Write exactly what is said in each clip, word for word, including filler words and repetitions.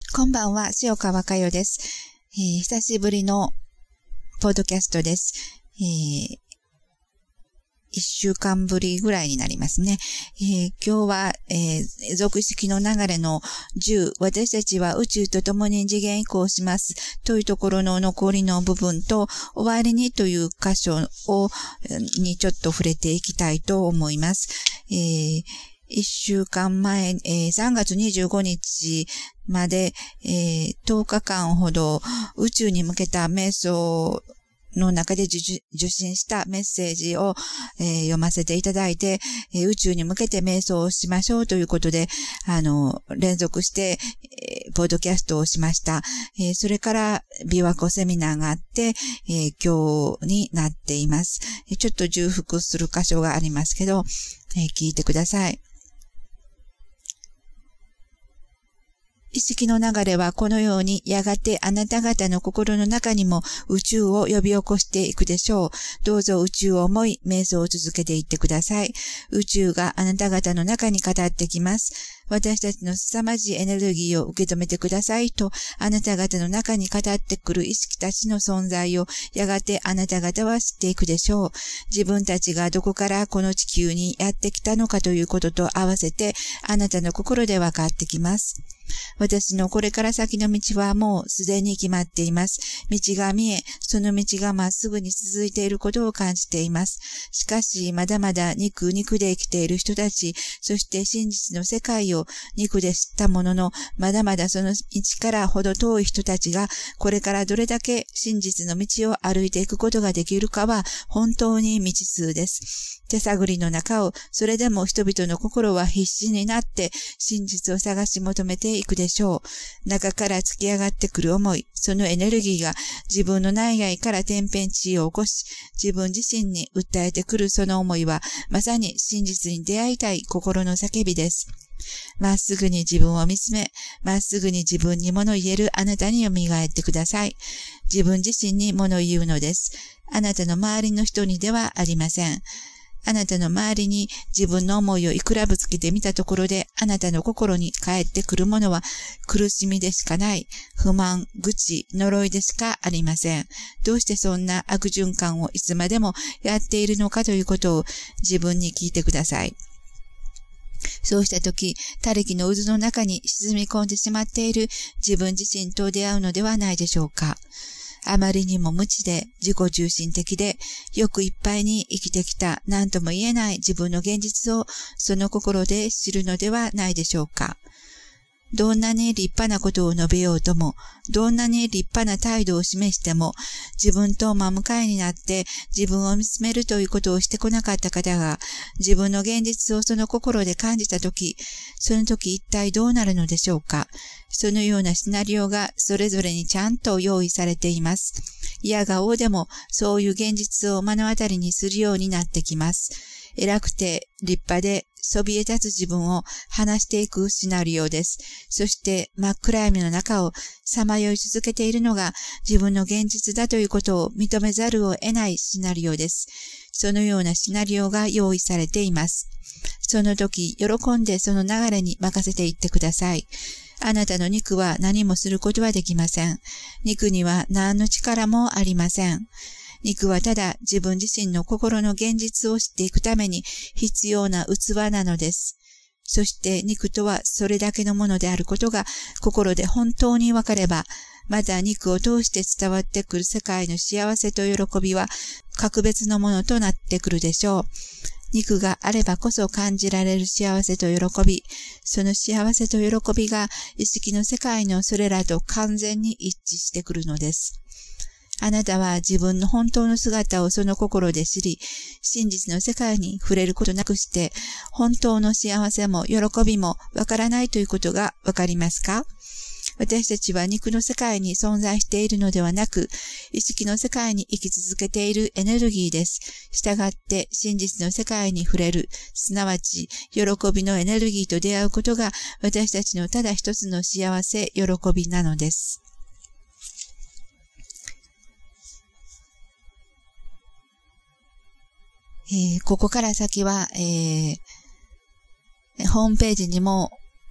こんばんは、塩川佳代です、えー。久しぶりのポッドキャストです。えー、一週間ぶりぐらいになりますね。えー、今日は、えー、俗式の流れのじゅう、私たちは宇宙と共に次元移行しますというところの残りの部分と、終わりにという箇所を、にちょっと触れていきたいと思います。えー一週間前、えー、さんがつにじゅうごにちまで、えー、とおかかんほど宇宙に向けた瞑想の中で受信したメッセージを、えー、読ませていただいて、えー、宇宙に向けて瞑想をしましょうということで、あの、連続して、えー、ポッドキャストをしました。えー、それから、琵琶湖セミナーがあって、えー、今日になっています。ちょっと重複する箇所がありますけど、えー、聞いてください。意識の流れはこのようにやがてあなた方の心の中にも宇宙を呼び起こしていくでしょう。どうぞ宇宙を思い、瞑想を続けていってください。宇宙があなた方の中に語ってきます。私たちの凄まじいエネルギーを受け止めてくださいと、あなた方の中に語ってくる意識たちの存在をやがてあなた方は知っていくでしょう。自分たちがどこからこの地球にやってきたのかということと合わせて、あなたの心で分かってきます。私のこれから先の道はもうすでに決まっています。道が見え、その道がまっすぐに続いていることを感じています。しかし、まだまだ肉肉で生きている人たち、そして真実の世界を肉で知ったものの、まだまだその道からほど遠い人たちが、これからどれだけ真実の道を歩いていくことができるかは、本当に未知数です。手探りの中を、それでも人々の心は必死になって、真実を探し求めていくでしょう。中から突き上がってくる思い、そのエネルギーが自分の内外から天変地異を起こし、自分自身に訴えてくるその思いは、まさに真実に出会いたい心の叫びです。まっすぐに自分を見つめ、まっすぐに自分に物言えるあなたに蘇ってください。自分自身に物言うのです。あなたの周りの人にではありません。あなたの周りに自分の思いをいくらぶつけてみたところで、あなたの心に返ってくるものは苦しみでしかない、不満、愚痴、呪いでしかありません。どうしてそんな悪循環をいつまでもやっているのかということを自分に聞いてください。そうしたとき、他力の渦の中に沈み込んでしまっている自分自身と出会うのではないでしょうか。あまりにも無知で自己中心的で欲いっぱいに生きてきた何とも言えない自分の現実をその心で知るのではないでしょうか。どんなに立派なことを述べようとも、どんなに立派な態度を示しても、自分と真向かいになって自分を見つめるということをしてこなかった方が、自分の現実をその心で感じたとき、その時一体どうなるのでしょうか。そのようなシナリオがそれぞれにちゃんと用意されています。いやがおうでも、そういう現実を目の当たりにするようになってきます。偉くて立派でそびえ立つ自分を話していくシナリオです。そして真っ暗闇の中をさまよい続けているのが自分の現実だということを認めざるを得ないシナリオです。そのようなシナリオが用意されています。その時、喜んでその流れに任せていってください。あなたの肉は何もすることはできません。肉には何の力もありません。肉はただ自分自身の心の現実を知っていくために必要な器なのです。そして肉とはそれだけのものであることが心で本当にわかれば、また肉を通して伝わってくる世界の幸せと喜びは格別のものとなってくるでしょう。肉があればこそ感じられる幸せと喜び、その幸せと喜びが意識の世界のそれらと完全に一致してくるのです。あなたは自分の本当の姿をその心で知り、真実の世界に触れることなくして、本当の幸せも喜びもわからないということがわかりますか？私たちは肉の世界に存在しているのではなく、意識の世界に生き続けているエネルギーです。したがって真実の世界に触れる、すなわち喜びのエネルギーと出会うことが私たちのただ一つの幸せ、喜びなのです。えー、ここから先は、えー、ホームページにも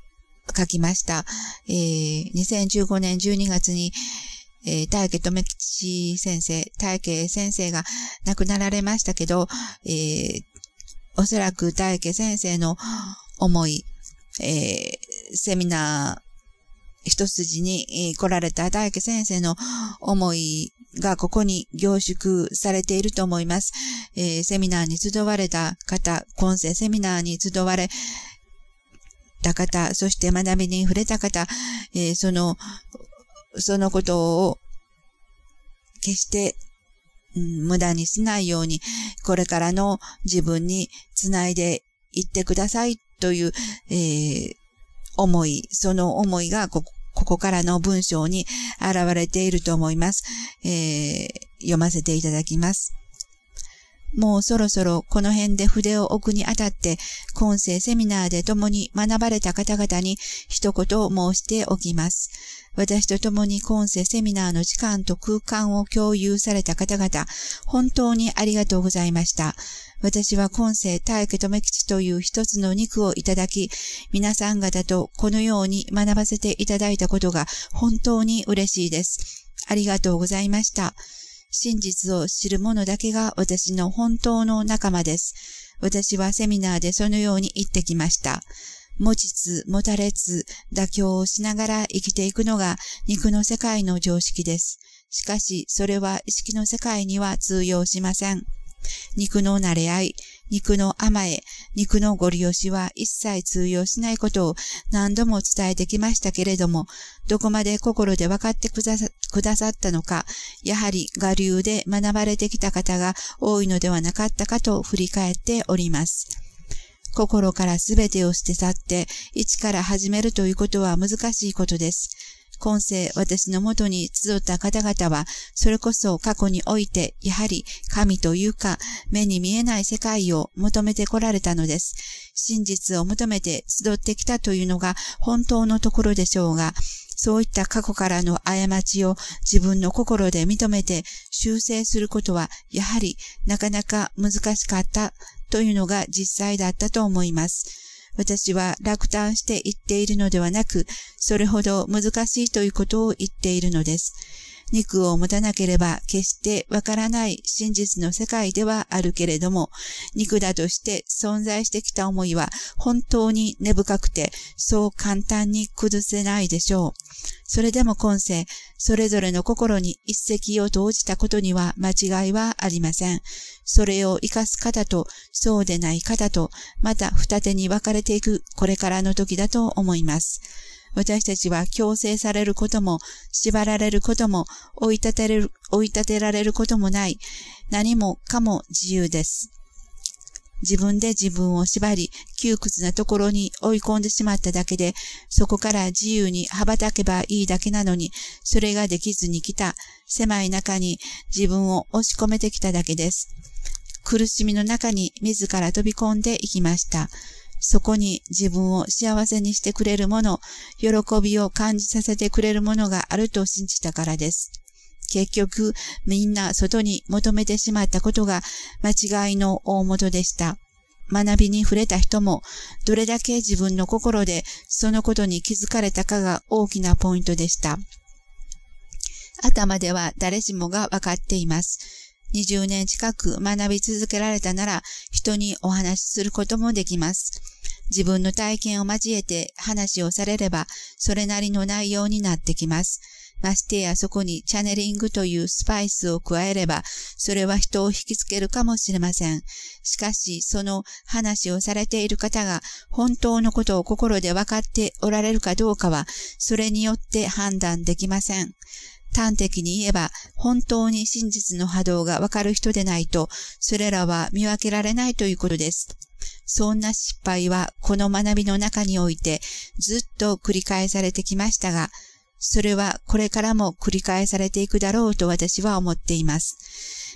書きました。えー、にせんじゅうごねんじゅうにがつに、えー、大家留吉先生、大家先生が亡くなられましたけど、えー、おそらく大家先生の思い、えー、セミナー一筋に来られた大家先生の思いがここに凝縮されていると思います。えー、セミナーに集われた方、今世セミナーに集われた方、そして学びに触れた方、えー、その、そのことを決して、うん、無駄にしないように、これからの自分につないでいってくださいという、えー、思い、その思いがここ、ここからの文章に現れていると思います。えー、読ませていただきます。もうそろそろこの辺で筆を置くにあたって、今世セミナーで共に学ばれた方々に一言申しておきます。私と共に今世セミナーの時間と空間を共有された方々、本当にありがとうございました。私は今世大家留吉という一つの肉をいただき、皆さん方とこのように学ばせていただいたことが本当に嬉しいです。ありがとうございました。真実を知る者だけが私の本当の仲間です。私はセミナーでそのように言ってきました。持ちつ持たれつ妥協をしながら生きていくのが肉の世界の常識です。しかしそれは意識の世界には通用しません。肉の慣れ合い、肉の甘え、肉のご利用しは一切通用しないことを何度も伝えてきましたけれども、どこまで心で分かってくださ、くださったのか、やはり我流で学ばれてきた方が多いのではなかったかと振り返っております。心からすべてを捨て去って、一から始めるということは難しいことです。今世私のもとに集った方々は、それこそ過去において、やはり神というか、目に見えない世界を求めてこられたのです。真実を求めて集ってきたというのが本当のところでしょうが、そういった過去からの過ちを自分の心で認めて修正することは、やはりなかなか難しかったというのが実際だったと思います。私は落胆して言っているのではなく、それほど難しいということを言っているのです。肉を持たなければ決してわからない真実の世界ではあるけれども、肉だとして存在してきた思いは本当に根深くて、そう簡単に崩せないでしょう。それでも今世、それぞれの心に一石を投じたことには間違いはありません。それを生かす方と、そうでない方と、また二手に分かれていくこれからの時だと思います。私たちは強制されることも、縛られることも、追い立てる、追い立てられることもない、何もかも自由です。自分で自分を縛り、窮屈なところに追い込んでしまっただけで、そこから自由に羽ばたけばいいだけなのに、それができずに来た、狭い中に自分を押し込めてきただけです。苦しみの中に自ら飛び込んでいきました。そこに自分を幸せにしてくれるもの、喜びを感じさせてくれるものがあると信じたからです。結局、みんな外に求めてしまったことが間違いの大元でした。学びに触れた人も、どれだけ自分の心でそのことに気づかれたかが大きなポイントでした。頭では誰しもがわかっています。にじゅうねん近く学び続けられたなら、人にお話しすることもできます。自分の体験を交えて話をされれば、それなりの内容になってきます。ましてやそこにチャネリングというスパイスを加えれば、それは人を引きつけるかもしれません。しかし、その話をされている方が本当のことを心で分かっておられるかどうかは、それによって判断できません。端的に言えば、本当に真実の波動がわかる人でないと、それらは見分けられないということです。そんな失敗はこの学びの中においてずっと繰り返されてきましたが、それはこれからも繰り返されていくだろうと私は思っています。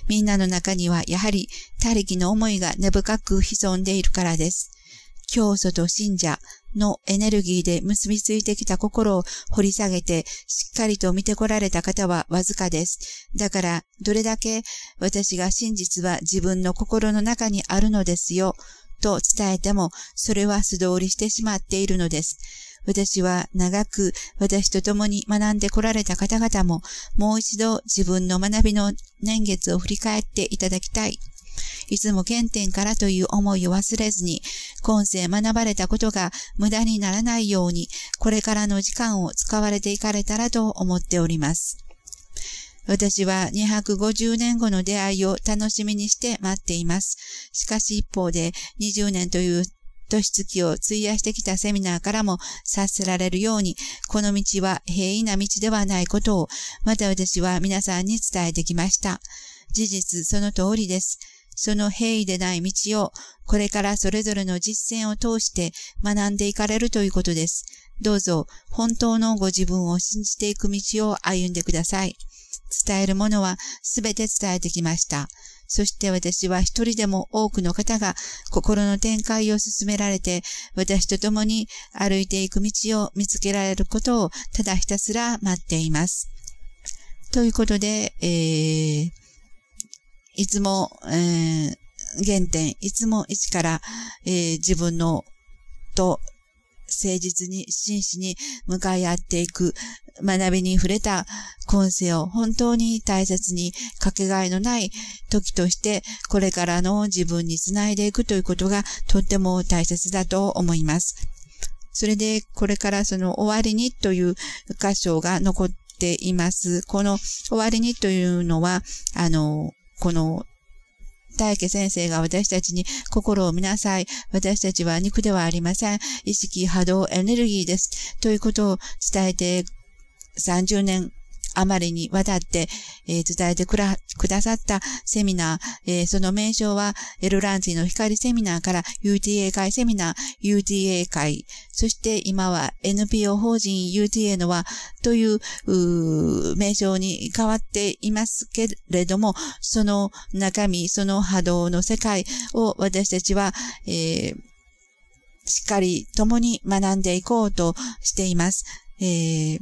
みんなの中にはやはり他力の思いが根深く潜んでいるからです。教祖と信者のエネルギーで結びついてきた心を掘り下げてしっかりと見てこられた方はわずかです。だからどれだけ私が真実は自分の心の中にあるのですよと伝えてもそれは素通りしてしまっているのです。 私は長く私と共に学んでこられた方々も、もう一度自分の学びの年月を振り返っていただきたい。いつも原点からという思いを忘れずに、今世学ばれたことが無駄にならないように、これからの時間を使われていかれたらと思っております。私はにひゃくごじゅうねんごの出会いを楽しみにして待っています。しかし一方でにじゅうねんという年月を費やしてきたセミナーからも察せられるように、この道は平易な道ではないことを、また私は皆さんに伝えてきました。事実その通りです。その平易でない道を、これからそれぞれの実践を通して学んでいかれるということです。どうぞ、本当のご自分を信じていく道を歩んでください。伝えるものはすべて伝えてきました。そして私は一人でも多くの方が心の展開を進められて、私と共に歩いていく道を見つけられることをただひたすら待っています。ということで、えー、いつも、えー、原点、いつも一から、えー、自分のと誠実に真摯に向かい合っていく学びに触れた今世を本当に大切にかけがえのない時としてこれからの自分につないでいくということがとっても大切だと思います。それでこれからその終わりにという箇所が残っています。この終わりにというのはあのこの大家先生が私たちに心を見なさい。私たちは肉ではありません。意識、波動、エネルギーです。ということを伝えてさんじゅうねん余りにわたって、えー、伝えてくらくださったセミナー、えー、その名称はエルランツィの光セミナーから ユーティーエー 会セミナー、ユーティーエー 会、そして今は エヌピーオー 法人 ユーティーエー の輪という、う名称に変わっていますけれども、その中身、その波動の世界を私たちは、えー、しっかり共に学んでいこうとしています。えー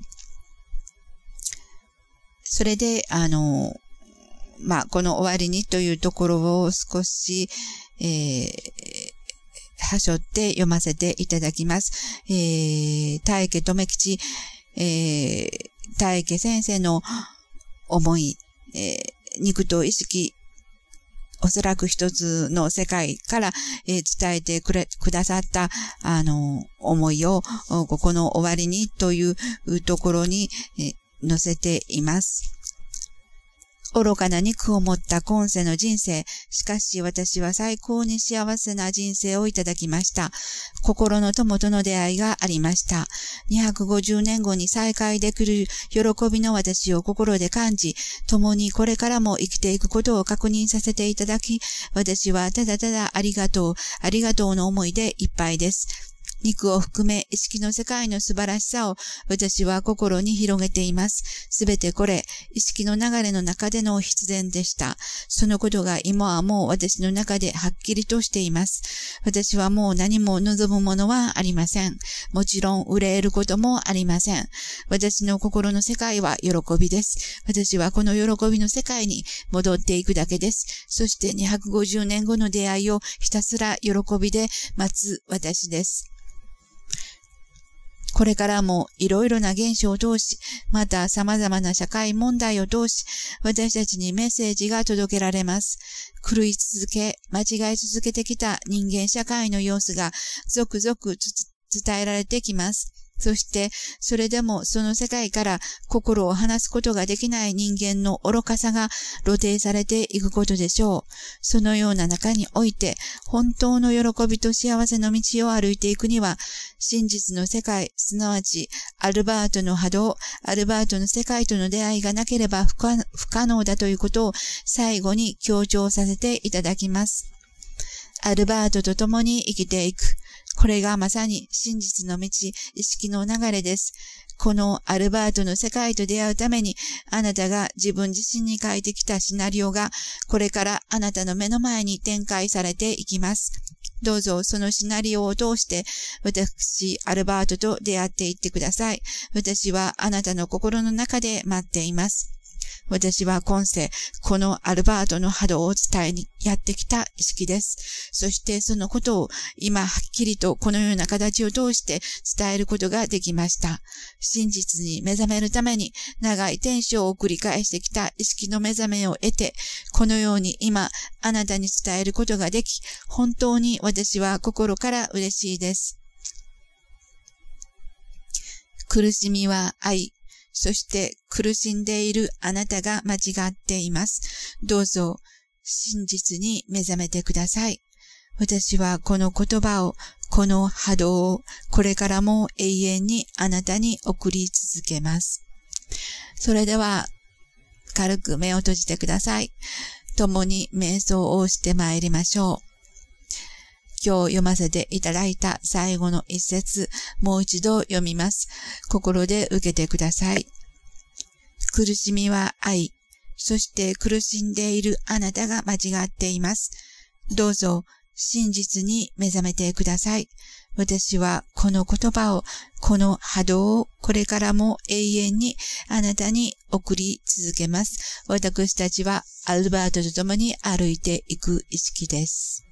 それで、あの、まあ、この終わりにというところを少し、えー、はしょって読ませていただきます。えー、大家留吉、えー、大家先生の思い、えー、肉と意識、おそらく一つの世界から、えー、伝えてくれ、くださった、あの、思いを、ここの終わりにというところに、えー載せています。愚かな肉を持った今世の人生。しかし私は最高に幸せな人生をいただきました。心の友との出会いがありました。にひゃくごじゅうねんごに再会できる喜びの私を心で感じ、共にこれからも生きていくことを確認させていただき、私はただただありがとう、ありがとうの思いでいっぱいです。肉を含め意識の世界の素晴らしさを私は心に広げています。すべてこれ、意識の流れの中での必然でした。そのことが今はもう私の中ではっきりとしています。私はもう何も望むものはありません。もちろん憂えることもありません。私の心の世界は喜びです。私はこの喜びの世界に戻っていくだけです。そしてにひゃくごじゅうねんごの出会いをひたすら喜びで待つ私です。これからもいろいろな現象を通し、また様々な社会問題を通し、私たちにメッセージが届けられます。狂い続け、間違い続けてきた人間社会の様子が続々伝えられてきます。そして、それでもその世界から心を離すことができない人間の愚かさが露呈されていくことでしょう。そのような中において、本当の喜びと幸せの道を歩いていくには、真実の世界、すなわち、アルバートの波動、アルバートの世界との出会いがなければ不可、不可能だということを最後に強調させていただきます。アルバートと共に生きていく。これがまさに真実の道、意識の流れです。このアルバートの世界と出会うために、あなたが自分自身に書いてきたシナリオが、これからあなたの目の前に展開されていきます。どうぞそのシナリオを通して、私、アルバートと出会っていってください。私はあなたの心の中で待っています。 私は今世、このアルバートの波動を伝えにやってきた意識です。そしてそのことを今はっきりとこのような形を通して伝えることができました。真実に目覚めるために長い天使を繰り返してきた意識の目覚めを得て、このように今あなたに伝えることができ、本当に私は心から嬉しいです。苦しみは愛。そして苦しんでいるあなたが間違っています。どうぞ真実に目覚めてください。私はこの言葉を、この波動をこれからも永遠にあなたに送り続けます。それでは軽く目を閉じてください。共に瞑想をしてまいりましょう。今日読ませていただいた最後の一節、もう一度読みます。心で受けてください。苦しみは愛。そして苦しんでいるあなたが間違っています。どうぞ真実に目覚めてください。私はこの言葉を、この波動をこれからも永遠にあなたに送り続けます。私たちはアルバートと共に歩いていく意識です。